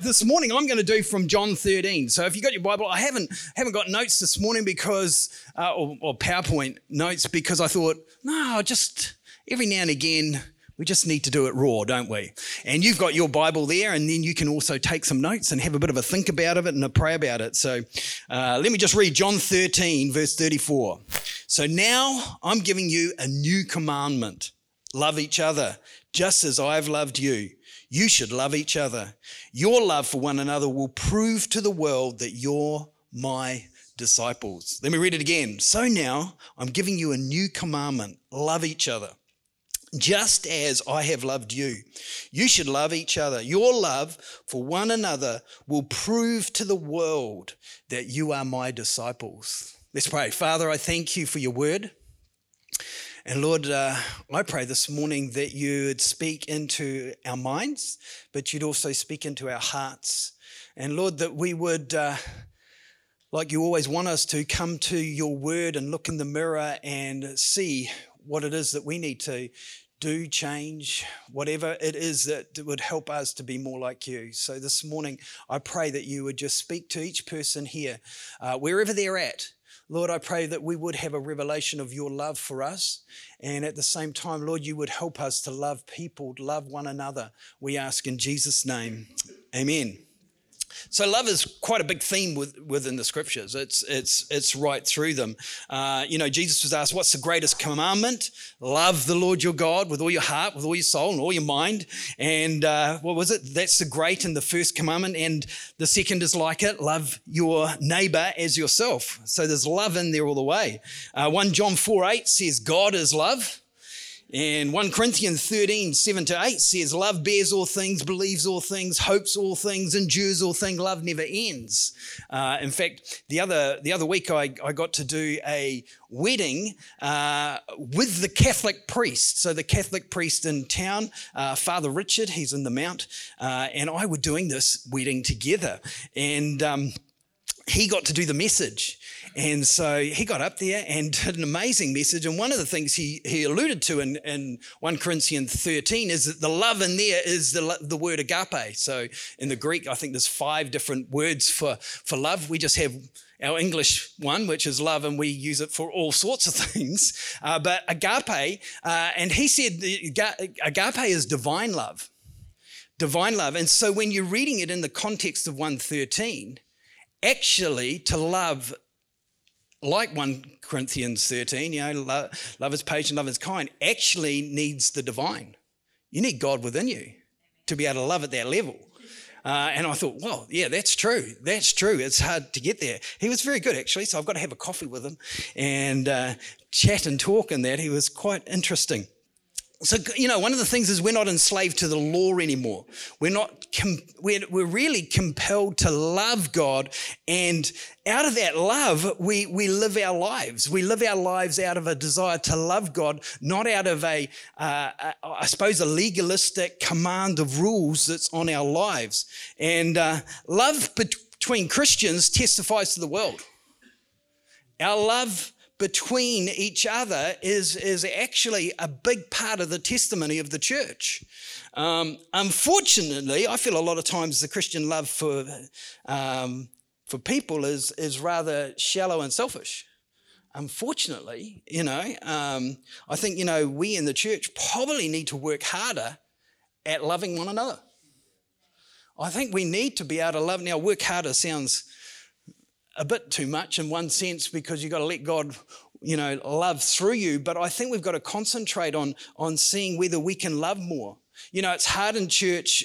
this morning I'm going to do from John 13. So if you got your Bible, I haven't got notes this morning because, or PowerPoint notes, because I thought, no, just every now and again, we just need to do it raw, don't we? And you've got your Bible there, and then you can also take some notes and have a bit of a think about it and a pray about it. So let me just read John 13, verse 34. So now I'm giving you a new commandment. Love each other, just as I've loved you. You should love each other. Your love for one another will prove to the world that you're my disciples. Let me read it again. So now I'm giving you a new commandment. Love each other, just as I have loved you. You should love each other. Your love for one another will prove to the world that you are my disciples. Let's pray. Father, I thank you for your word. And Lord, I pray this morning that you would speak into our minds, but you'd also speak into our hearts. And Lord, that we would, like you always want us to, come to your word and look in the mirror and see what it is that we need to do, change, whatever it is that would help us to be more like you. So this morning, I pray that you would just speak to each person here, wherever they're at. Lord, I pray that we would have a revelation of your love for us. And at the same time, Lord, you would help us to love people, love one another. We ask in Jesus' name, amen. So love is quite a big theme within the scriptures. It's right through them. Jesus was asked, what's the greatest commandment? Love the Lord your God with all your heart, with all your soul and all your mind. And what was it? That's the great and the first commandment. And the second is like it, love your neighbor as yourself. So there's love in there all the way. 1 John 4:8 says God is love. And 1 Corinthians 13, 7-8 says, love bears all things, believes all things, hopes all things, endures all things. Love never ends. In fact, the other week I got to do a wedding with the Catholic priest. So the Catholic priest in town, Father Richard, he's in the Mount, and I were doing this wedding together. And he got to do the message. And so he got up there and did an amazing message. And one of the things he alluded to in 1 Corinthians 13 is that the love in there is the word agape. So in the Greek, I think there's 5 different words for love. We just have our English one, which is love, and we use it for all sorts of things. But agape, and he said agape is divine love. Divine love. And so when you're reading it in the context of 1:13, actually to love, like 1 Corinthians 13, love is patient, love is kind, actually needs the divine. You need God within you to be able to love at that level. And I thought, well, yeah, that's true. That's true. It's hard to get there. He was very good, actually, so I've got to have a coffee with him and chat and talk and that. He was quite interesting. So, one of the things is we're not enslaved to the law anymore. We're really compelled to love God, and out of that love, we live our lives. We live our lives out of a desire to love God, not out of a legalistic command of rules that's on our lives. And love between Christians testifies to the world. Our love between each other is actually a big part of the testimony of the church. Unfortunately, I feel a lot of times the Christian love for people is rather shallow and selfish. Unfortunately, I think, we in the church probably need to work harder at loving one another. I think we need to be able to love. Now, work harder sounds a bit too much in one sense because you've got to let God, love through you. But I think we've got to concentrate on seeing whether we can love more. It's hard in church.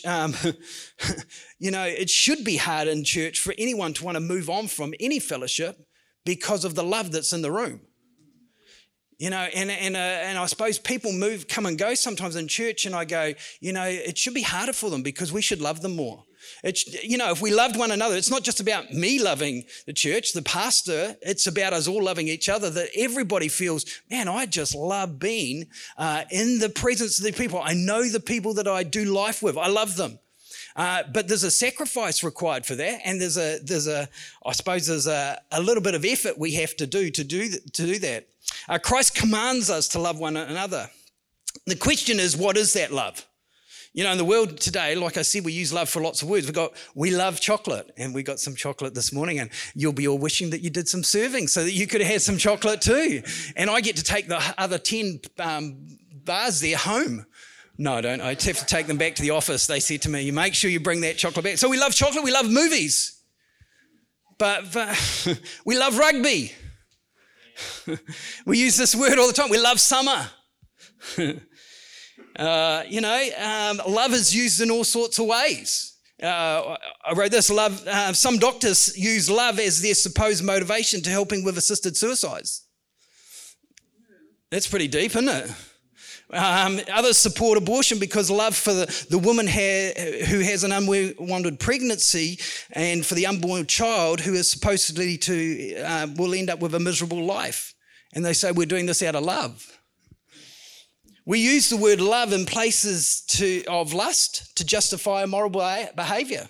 It should be hard in church for anyone to want to move on from any fellowship because of the love that's in the room. And I suppose people come and go sometimes in church, and I go, it should be harder for them because we should love them more. If we loved one another, it's not just about me loving the church, the pastor, it's about us all loving each other, that everybody feels, man, I just love being in the presence of the people. I know the people that I do life with. I love them. But there's a sacrifice required for that, and there's a little bit of effort we have to do that. Christ commands us to love one another. The question is, what is that love? You know, in the world today, like I said, we use love for lots of words. We love chocolate, and we got some chocolate this morning, and you'll be all wishing that you did some serving so that you could have had some chocolate too. And I get to take the other 10 bars there home. No, I don't. I have to take them back to the office. They said to me, you make sure you bring that chocolate back. So we love chocolate, we love movies, but we love rugby. We use this word all the time. We love summer. Love is used in all sorts of ways. I wrote this, some doctors use love as their supposed motivation to helping with assisted suicides. That's pretty deep, isn't it? Others support abortion because love for the woman who has an unwanted pregnancy and for the unborn child who is supposedly will end up with a miserable life. And they say we're doing this out of love. We use the word love in places of lust to justify immoral behaviour.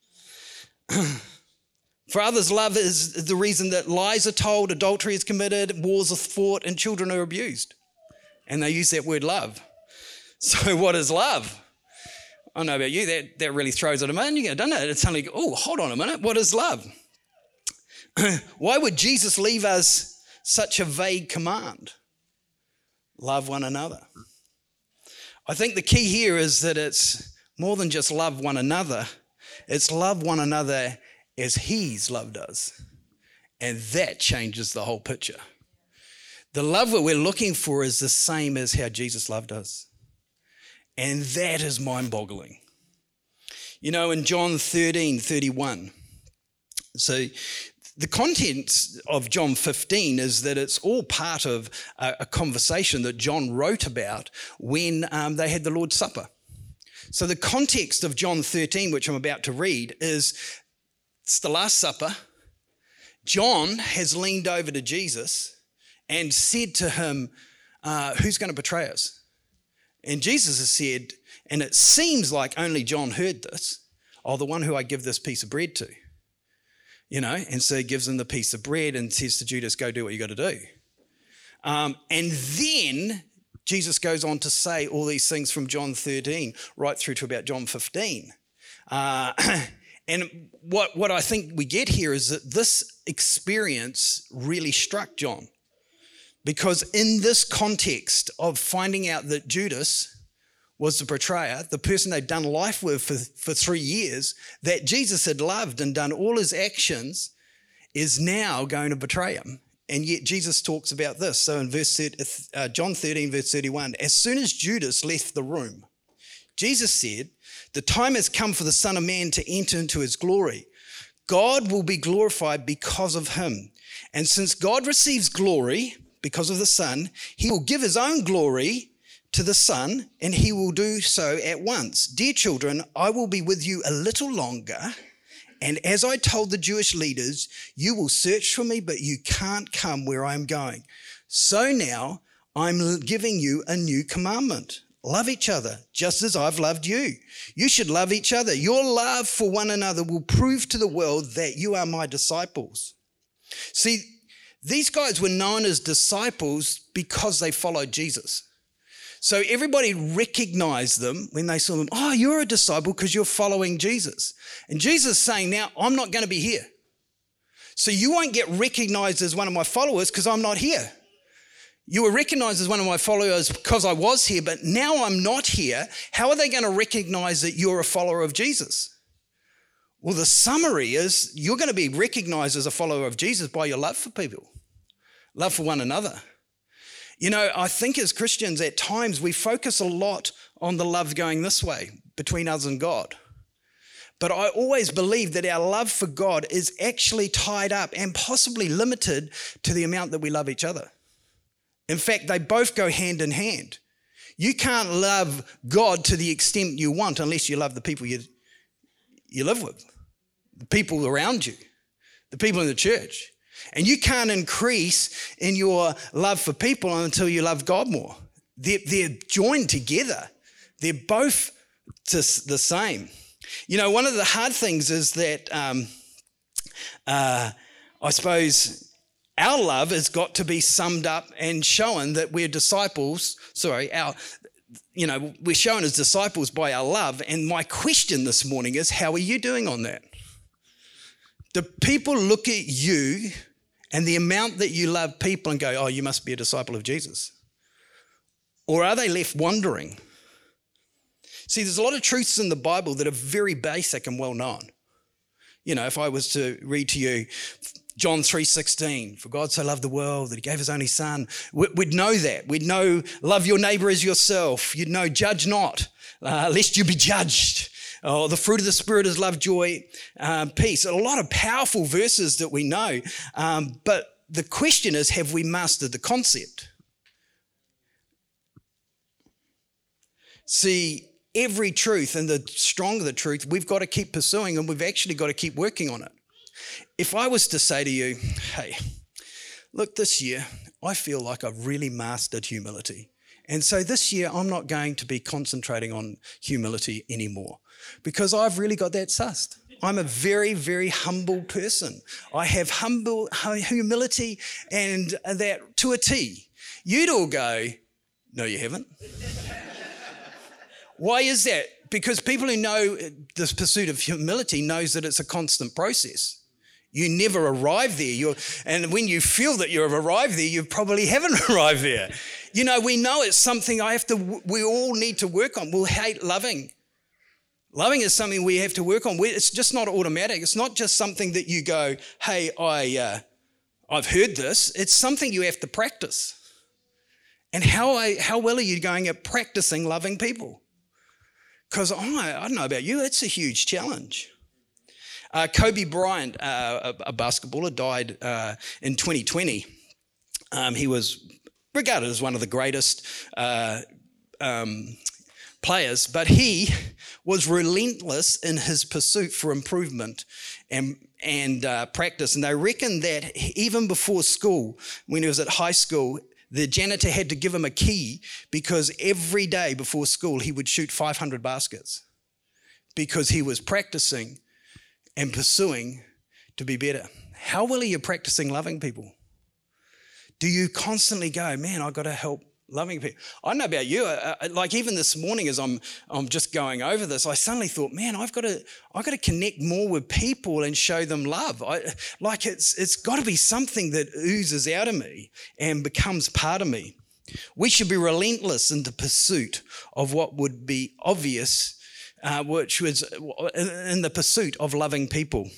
For others, love is the reason that lies are told, adultery is committed, wars are fought, and children are abused. And they use that word love. So what is love? I don't know about you, that really throws it a minute. You go, doesn't it? It's suddenly, oh, hold on a minute, what is love? Why would Jesus leave us such a vague command? Love one another. I think the key here is that it's more than just love one another. It's love one another as He's loved us. And that changes the whole picture. The love that we're looking for is the same as how Jesus loved us. And that is mind-boggling. You know, in John 13:31, so the contents of John 15 is that it's all part of a conversation that John wrote about when they had the Lord's Supper. So the context of John 13, which I'm about to read, is it's the Last Supper. John has leaned over to Jesus and said to him, who's going to betray us? And Jesus has said, and it seems like only John heard this, the one who I give this piece of bread to. You know, and so he gives him the piece of bread and says to Judas, go do what you got to do. And then Jesus goes on to say all these things from John 13 right through to about John 15. And what I think we get here is that this experience really struck John. Because in this context of finding out that Judas was the betrayer, the person they'd done life with for 3 years, that Jesus had loved and done all his actions, is now going to betray him. And yet Jesus talks about this. So in John 13, verse 31, as soon as Judas left the room, Jesus said, the time has come for the Son of Man to enter into his glory. God will be glorified because of him. And since God receives glory because of the Son, he will give his own glory to the Son, and he will do so at once. Dear children, I will be with you a little longer, and as I told the Jewish leaders, you will search for me, but you can't come where I am going. So now I'm giving you a new commandment. Love each other, just as I've loved you. You should love each other. Your love for one another will prove to the world that you are my disciples. See, these guys were known as disciples because they followed Jesus. So everybody recognized them when they saw them. Oh, you're a disciple because you're following Jesus. And Jesus is saying, now I'm not going to be here. So you won't get recognized as one of my followers because I'm not here. You were recognized as one of my followers because I was here, but now I'm not here. How are they going to recognize that you're a follower of Jesus? Well, the summary is you're going to be recognized as a follower of Jesus by your love for people, love for one another. You know, I think as Christians at times we focus a lot on the love going this way between us and God. But I always believe that our love for God is actually tied up and possibly limited to the amount that we love each other. In fact, they both go hand in hand. You can't love God to the extent you want unless you love the people you live with, the people around you, the people in the church. And you can't increase in your love for people until you love God more. They're joined together. They're both the same. You know, one of the hard things is that I suppose our love has got to be summed up and shown that we're disciples. we're shown as disciples by our love. And my question this morning is, how are you doing on that? Do people look at you and the amount that you love people and go, oh, you must be a disciple of Jesus? Or are they left wondering? See, there's a lot of truths in the Bible that are very basic and well known. If I was to read to you John 3:16, for God so loved the world that he gave his only son, we'd know that. We'd know, love your neighbor as yourself. You'd know, judge not, lest you be judged. Oh, the fruit of the Spirit is love, joy, peace. A lot of powerful verses that we know. But the question is, have we mastered the concept? See, every truth, and the stronger the truth, we've got to keep pursuing, and we've actually got to keep working on it. If I was to say to you, hey, look, this year, I feel like I've really mastered humility. And so this year, I'm not going to be concentrating on humility anymore because I've really got that sussed. I'm a very, very humble person. I have humility and that to a T. You'd all go, no, you haven't. Why is that? Because people who know the pursuit of humility knows that it's a constant process. You never arrive there. And when you feel that you've arrived there, you probably haven't arrived there. We know it's something we all need to work on. We'll hate loving. Loving is something we have to work on. It's just not automatic. It's not just something that you go, hey, I've heard this. It's something you have to practice. And how well are you going at practicing loving people? Because I don't know about you, it's a huge challenge. Kobe Bryant, a basketballer, died in 2020. He was regarded as one of the greatest players, but he was relentless in his pursuit for improvement and practice. And they reckon that even before school, when he was at high school, the janitor had to give him a key because every day before school he would shoot 500 baskets because he was practicing and pursuing to be better. How well are you practicing loving people? Do you constantly go, man, I've got to help loving people? I don't know about you, like even this morning as I'm just going over this, I suddenly thought, man, I've got to connect more with people and show them love. It's got to be something that oozes out of me and becomes part of me. We should be relentless in the pursuit of what would be obvious, which was in the pursuit of loving people.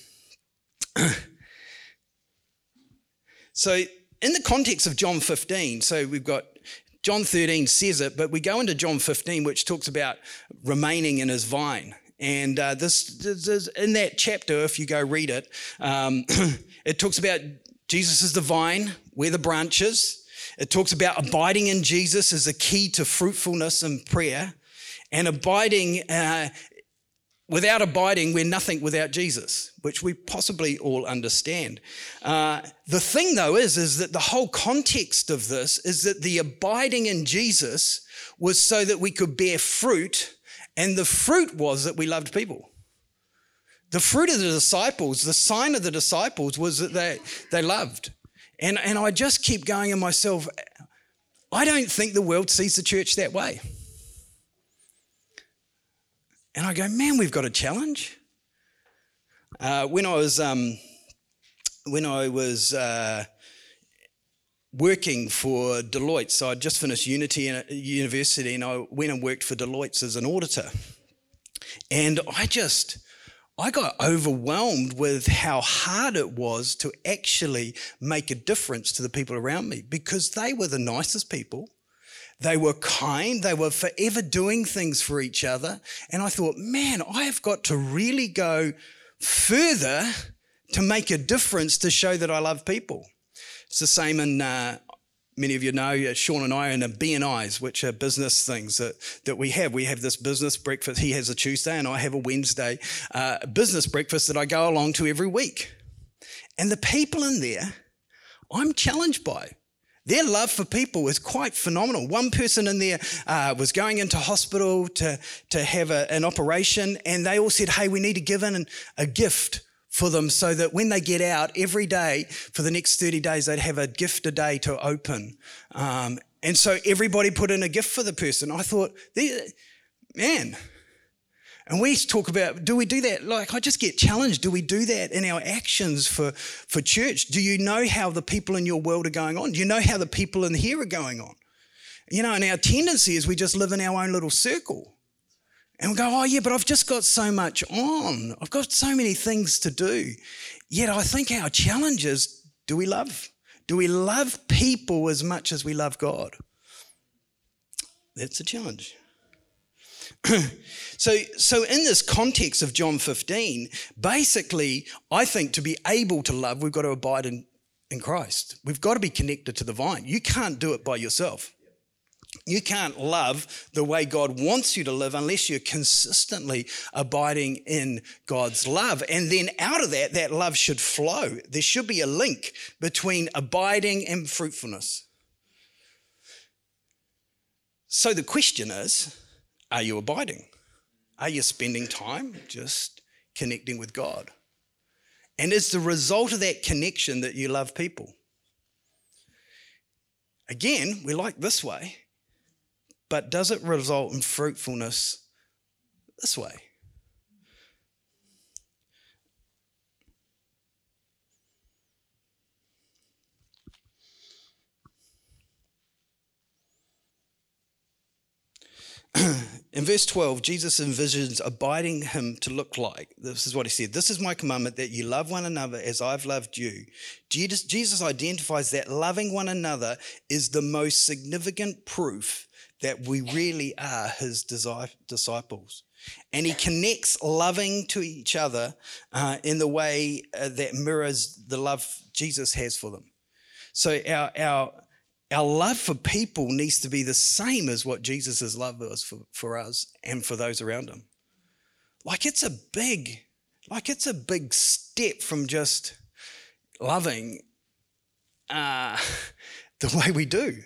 So in the context of John 15, so we've got John 13 says it, but we go into John 15, which talks about remaining in his vine. And this in that chapter, if you go read it, it talks about Jesus is the vine, we're the branches. It talks about abiding in Jesus as a key to fruitfulness and prayer. And abiding, without abiding, we're nothing without Jesus, which we possibly all understand. The thing, though, is that the whole context of this is that the abiding in Jesus was so that we could bear fruit, and the fruit was that we loved people. The fruit of the disciples, the sign of the disciples was that they loved. And I just keep going in myself, I don't think the world sees the church that way. And I go, man, we've got a challenge. When I was working for Deloitte, so I'd just finished university, and I went and worked for Deloitte as an auditor. And I got overwhelmed with how hard it was to actually make a difference to the people around me, because they were the nicest people. They were kind. They were forever doing things for each other. And I thought, man, I have got to really go further to make a difference to show that I love people. It's the same in, many of you know, Sean and I are in a BNIs, which are business things that we have. We have this business breakfast. He has a Tuesday and I have a Wednesday business breakfast that I go along to every week. And the people in there, I'm challenged by. Their love for people is quite phenomenal. One person in there was going into hospital to have an operation, and they all said, hey, we need to give in a gift for them so that when they get out every day for the next 30 days, they'd have a gift a day to open. And so everybody put in a gift for the person. I thought, man. And we talk about, do we do that? Like, I just get challenged. Do we do that in our actions for church? Do you know how the people in your world are going on? Do you know how the people in here are going on? You know, and our tendency is we just live in our own little circle. And we go, oh yeah, but I've just got so much on. I've got so many things to do. Yet I think our challenge is, do we love? Do we love people as much as we love God? That's a challenge. So in this context of John 15, basically, I think to be able to love, we've got to abide in Christ. We've got to be connected to the vine. You can't do it by yourself. You can't love the way God wants you to live unless you're consistently abiding in God's love. And then out of that love should flow. There should be a link between abiding and fruitfulness. So the question is, are you abiding? Are you spending time just connecting with God? And is the result of that connection that you love people? Again, we like this way, but does it result in fruitfulness this way? In verse 12, Jesus envisions abiding him to look like. This is what he said. This is my commandment, that you love one another as I've loved you. Jesus identifies that loving one another is the most significant proof that we really are his disciples. And he connects loving to each other in the way that mirrors the love Jesus has for them. So our love for people needs to be the same as what Jesus' love was for us and for those around him. It's a big step from just loving the way we do.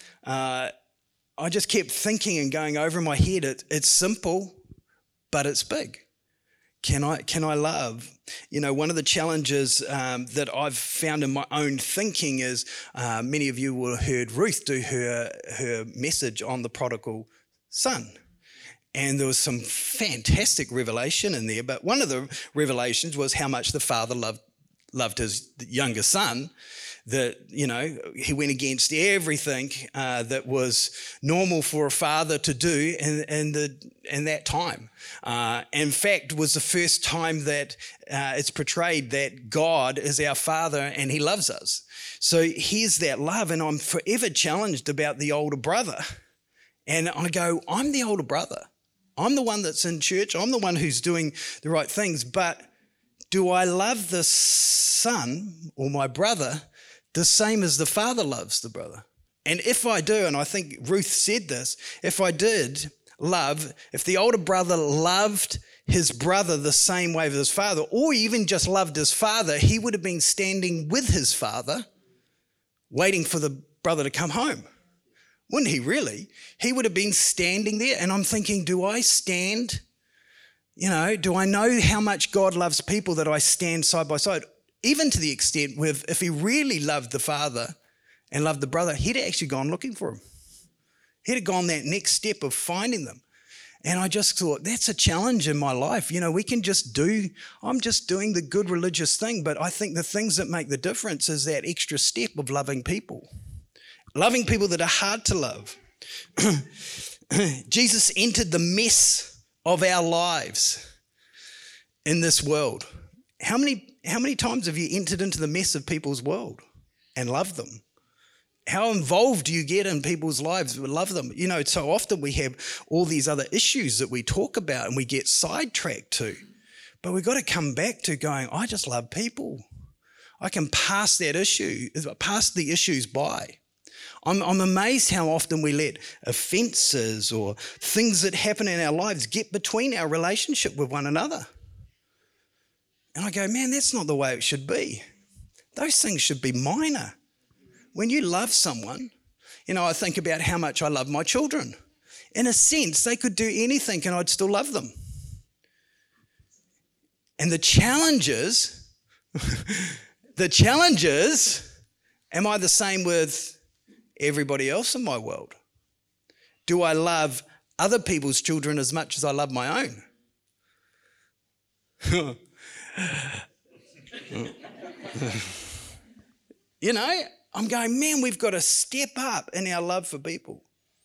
I just kept thinking and going over in my head, it's simple, but it's big. Can I love? You know, one of the challenges that I've found in my own thinking is many of you will have heard Ruth do her message on the prodigal son. And there was some fantastic revelation in there. But one of the revelations was how much the father loved his younger son, that, you know, he went against everything that was normal for a father to do in that time. In fact, was the first time that it's portrayed that God is our father and he loves us. So here's that love, and I'm forever challenged about the older brother. And I go, I'm the older brother. I'm the one that's in church. I'm the one who's doing the right things. But do I love the son or my brother the same as the father loves the brother? And if I do, and I think Ruth said this, if I did love, if the older brother loved his brother the same way as his father, or even just loved his father, he would have been standing with his father, waiting for the brother to come home. Wouldn't he really? He would have been standing there. And I'm thinking, do I stand? You know, do I know how much God loves people that I stand side by side? Even to the extent where if he really loved the father and loved the brother, he'd actually gone looking for him. He'd have gone that next step of finding them. And I just thought, that's a challenge in my life. You know, I'm just doing the good religious thing, but I think the things that make the difference is that extra step of loving people that are hard to love. Jesus entered the mess of our lives in this world. How many times have you entered into the mess of people's world and loved them? How involved do you get in people's lives and love them? You know, so often we have all these other issues that we talk about and we get sidetracked to. But we've got to come back to going, I just love people. I can pass the issues by. I'm amazed how often we let offences or things that happen in our lives get between our relationship with one another. And I go, man, that's not the way it should be. Those things should be minor. When you love someone, you know, I think about how much I love my children. In a sense, they could do anything and I'd still love them. And the challenge is, am I the same with everybody else in my world? Do I love other people's children as much as I love my own? You know, I'm going, man, we've got to step up in our love for people.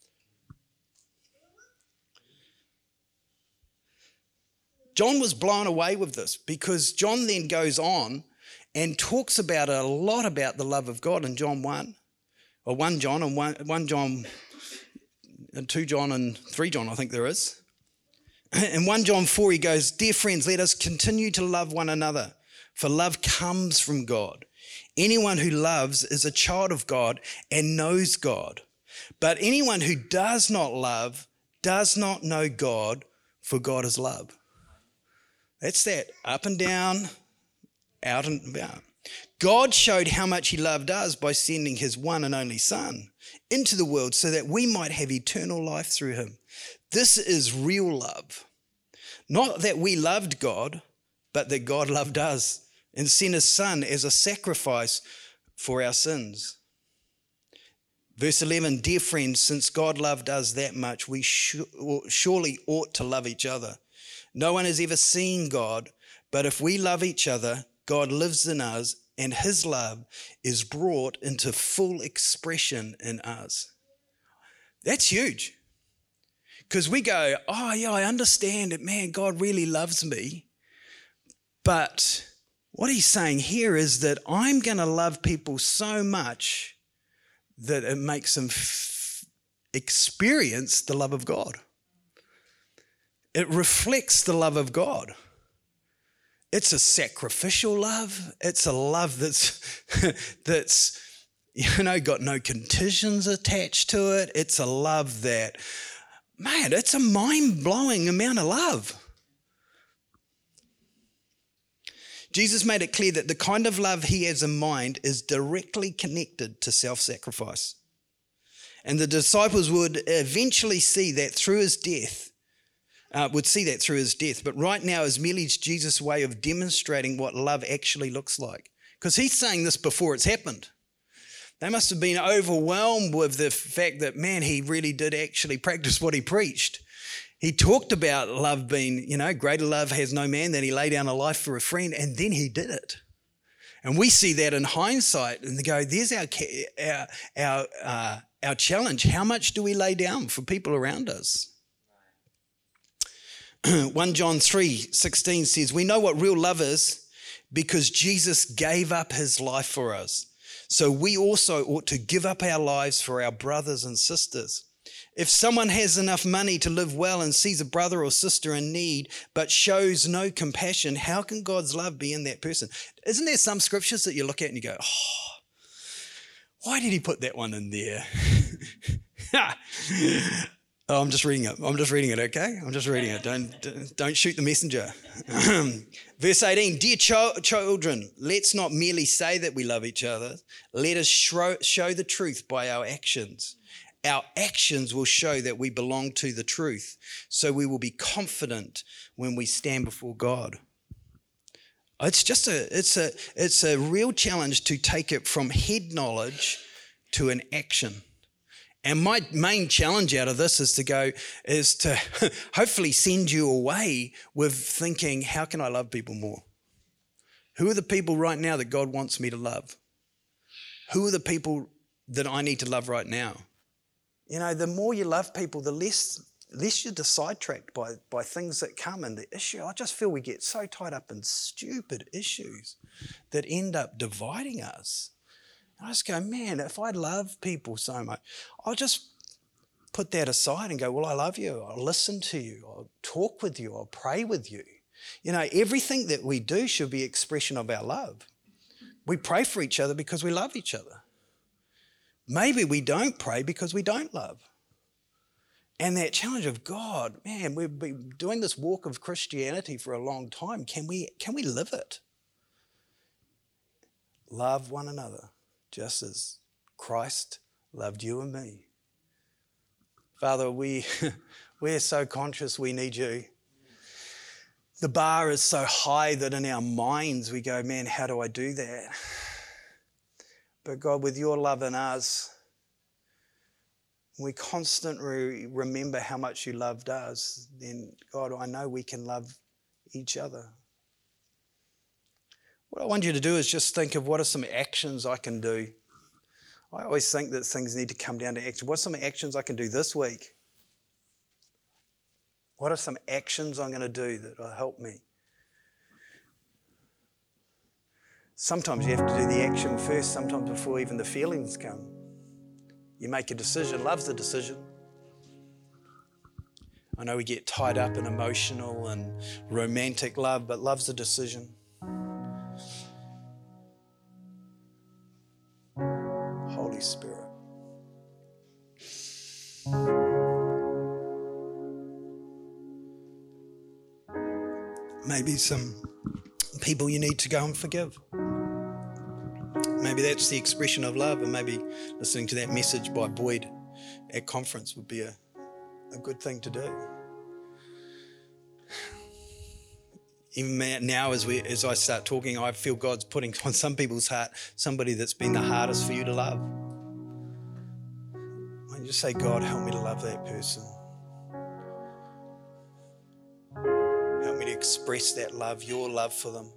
John was blown away with this because John then goes on and talks about a lot about the love of God in John 1, or 1 John and 1 John and 2 John and 3 John, I think there is. In 1 John 4, he goes, "Dear friends, let us continue to love one another, for love comes from God. Anyone who loves is a child of God and knows God. But anyone who does not love does not know God, for God is love." That's that up and down, out and about. God showed how much he loved us by sending his one and only Son into the world so that we might have eternal life through him. This is real love. Not that we loved God, but that God loved us and sent his Son as a sacrifice for our sins. Verse 11, "Dear friends, since God loved us that much, we surely ought to love each other. No one has ever seen God, but if we love each other, God lives in us, and his love is brought into full expression in us." That's huge. Because we go, oh yeah, I understand it, man, God really loves me. But what he's saying here is that I'm going to love people so much that it makes them experience the love of God. It reflects the love of God. It's a sacrificial love. It's a love that's got no conditions attached to it. It's a love that, man, it's a mind-blowing amount of love. Jesus made it clear that the kind of love he has in mind is directly connected to self-sacrifice. And the disciples would eventually see that through his death. But right now is merely Jesus' way of demonstrating what love actually looks like. Because he's saying this before it's happened. They must have been overwhelmed with the fact that, man, he really did actually practice what he preached. He talked about love being, greater love has no man than he lay down a life for a friend, and then he did it. And we see that in hindsight and they go, there's our challenge. How much do we lay down for people around us? 1 John 3:16 says, "We know what real love is because Jesus gave up his life for us. So we also ought to give up our lives for our brothers and sisters. If someone has enough money to live well and sees a brother or sister in need but shows no compassion, how can God's love be in that person?" Isn't there some scriptures that you look at and you go, oh, why did he put that one in there? Oh, I'm just reading it, okay? I'm just reading it. Don't shoot the messenger. Verse 18, "Dear children, let's not merely say that we love each other. Let us show the truth by our actions. Our actions will show that we belong to the truth, so we will be confident when we stand before God." It's a real challenge to take it from head knowledge to an action. And my main challenge out of this is to hopefully send you away with thinking, how can I love people more? Who are the people right now that God wants me to love? Who are the people that I need to love right now? The more you love people, the less you're sidetracked by things that come in the issue. I just feel we get so tied up in stupid issues that end up dividing us. I just go, man, if I love people so much, I'll just put that aside and go, well, I love you. I'll listen to you. I'll talk with you. I'll pray with you. Everything that we do should be expression of our love. We pray for each other because we love each other. Maybe we don't pray because we don't love. And that challenge of God, man, we've been doing this walk of Christianity for a long time. Can we live it? Love one another, just as Christ loved you and me. Father, we're so conscious we need you. The bar is so high that in our minds we go, man, how do I do that? But God, with your love in us, we constantly remember how much you loved us, then God, I know we can love each other. What I want you to do is just think of what are some actions I can do. I always think that things need to come down to action. What are some actions I can do this week? What are some actions I'm going to do that will help me? Sometimes you have to do the action first, sometimes before even the feelings come. You make a decision. Love's a decision. I know we get tied up in emotional and romantic love, but love's a decision. Holy Spirit. Maybe some people you need to go and forgive. Maybe that's the expression of love, and maybe listening to that message by Boyd at conference would be a good thing to do. Even now, as I start talking, I feel God's putting on some people's heart somebody that's been the hardest for you to love. Why don't you just say, God, help me to love that person. Help me to express that love, your love for them.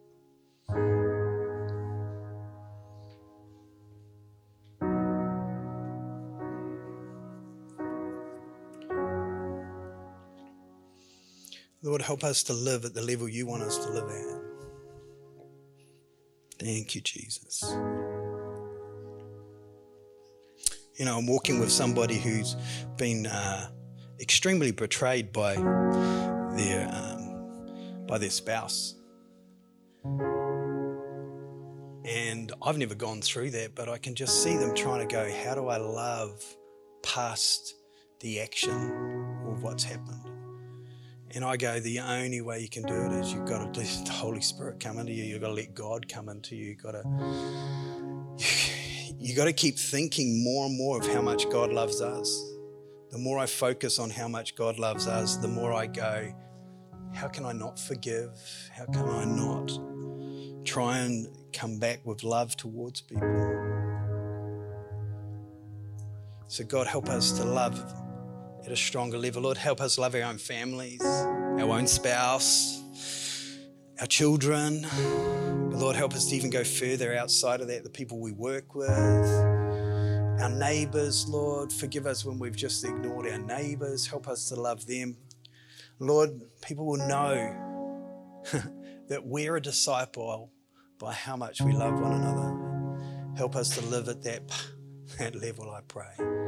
Lord, help us to live at the level you want us to live at. Thank you, Jesus. You know, I'm walking with somebody who's been extremely betrayed by their spouse. And I've never gone through that, but I can just see them trying to go, how do I love past the action of what's happened? And I go, the only way you can do it is you've got to let the Holy Spirit come into you. You've got to let God come into you. You've got to keep thinking more and more of how much God loves us. The more I focus on how much God loves us, the more I go, how can I not forgive? How can I not try and come back with love towards people? So God, help us to love at a stronger level. Lord, help us love our own families, our own spouse, our children. But Lord, help us to even go further outside of that, the people we work with, our neighbours. Lord, forgive us when we've just ignored our neighbours. Help us to love them. Lord, people will know that we're a disciple by how much we love one another. Help us to live at that level, I pray.